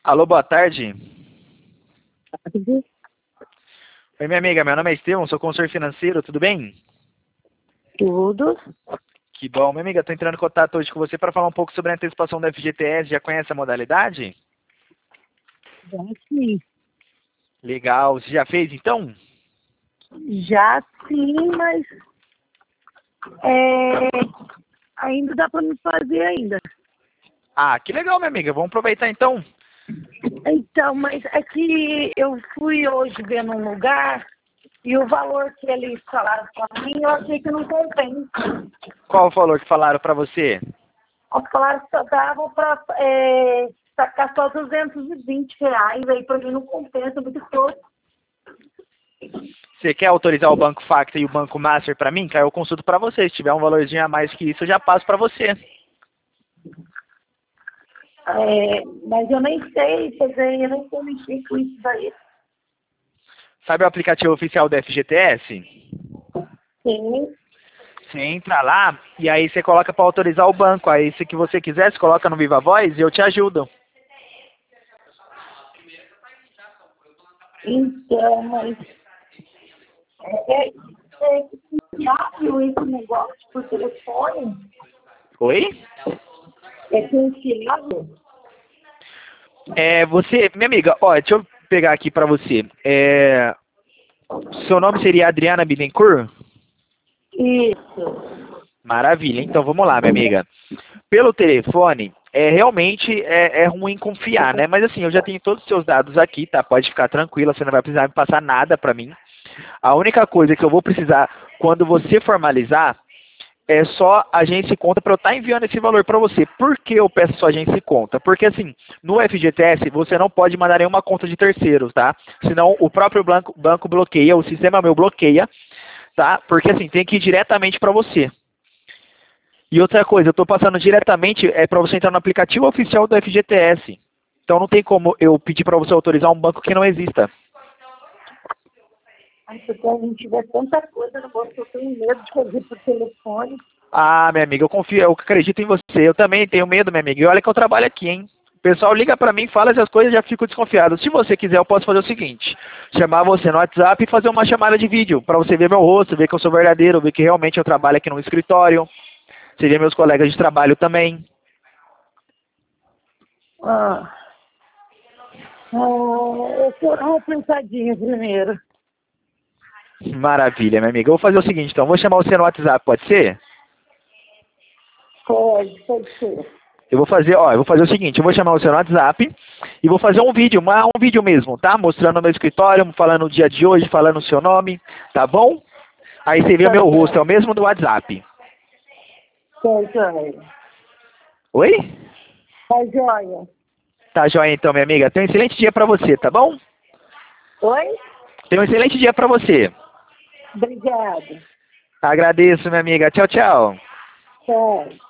Alô, boa tarde. Tudo? Oi, minha amiga, meu nome é Estevão, sou consultor financeiro, tudo bem? Tudo? Que bom. Minha amiga, estou entrando em contato hoje com você para falar um pouco sobre a antecipação da FGTS. Já conhece a modalidade? Já sim. Legal. Você já fez, então? Já sim, mas ainda dá para me fazer ainda. Ah, que legal, minha amiga. Vamos aproveitar, então. Então, mas é que eu fui hoje ver num lugar e o valor que eles falaram para mim, eu achei que não compensa. Qual o valor que falaram para você? Eles falaram que só davam para sacar só R$ 220, aí para mim não compensa muito pouco. Você quer autorizar o Banco Facta e o Banco Master para mim? Cara, eu consulto para você. Se tiver um valorzinho a mais que isso, eu já passo para você. Mas eu nem sei fazer, eu nem sei mexer com isso daí. Sabe o aplicativo oficial da FGTS? Sim. Você entra lá e aí você coloca para autorizar o banco. Aí, se que você quiser, você coloca no Viva Voz e eu te ajudo. Então, mas é confiável esse negócio por telefone? Oi? É confiável? Minha amiga, ó, deixa eu pegar aqui para você. Seu nome seria Adriana Bittencourt? Isso. Maravilha. Então vamos lá, minha amiga. Pelo telefone, realmente é ruim confiar, né? Mas assim, eu já tenho todos os seus dados aqui, tá? Pode ficar tranquila, você não vai precisar me passar nada para mim. A única coisa que eu vou precisar quando você formalizar é só agência e conta para eu estar enviando esse valor para você. Por que eu peço só agência e conta? Porque assim, no FGTS você não pode mandar nenhuma conta de terceiros, tá? Senão o próprio banco bloqueia, o sistema meu bloqueia, tá? Porque assim, tem que ir diretamente para você. E outra coisa, eu estou passando diretamente para você entrar no aplicativo oficial do FGTS. Então não tem como eu pedir para você autorizar um banco que não exista. Mas se a gente tiver tanta coisa no bolso, eu tenho medo de fazer por telefone. Ah, minha amiga, eu confio, eu acredito em você. Eu também tenho medo, minha amiga. E olha que eu trabalho aqui, hein? O pessoal liga pra mim, fala essas coisas e já fico desconfiado. Se você quiser, eu posso fazer o seguinte: chamar você no WhatsApp e fazer uma chamada de vídeo pra você ver meu rosto, ver que eu sou verdadeiro, ver que realmente eu trabalho aqui no escritório. Você vê meus colegas de trabalho também. Ah, eu quero dar uma pensadinha primeiro. Maravilha, minha amiga. Eu vou fazer o seguinte, então. Vou chamar você no WhatsApp, pode ser? Pode ser. Eu vou fazer o seguinte, eu vou chamar você no WhatsApp e vou fazer um vídeo, um vídeo mesmo, tá? Mostrando o meu escritório, falando o dia de hoje, falando o seu nome, tá bom? Aí você vê o Tá meu rosto, é joia. o mesmo do WhatsApp. Tá joia. Oi? Tá joia. Tá joia então, minha amiga. Tenha um excelente dia pra você, tá bom? Oi? Tenha um excelente dia pra você. Obrigada. Agradeço, minha amiga. Tchau, tchau. Tchau.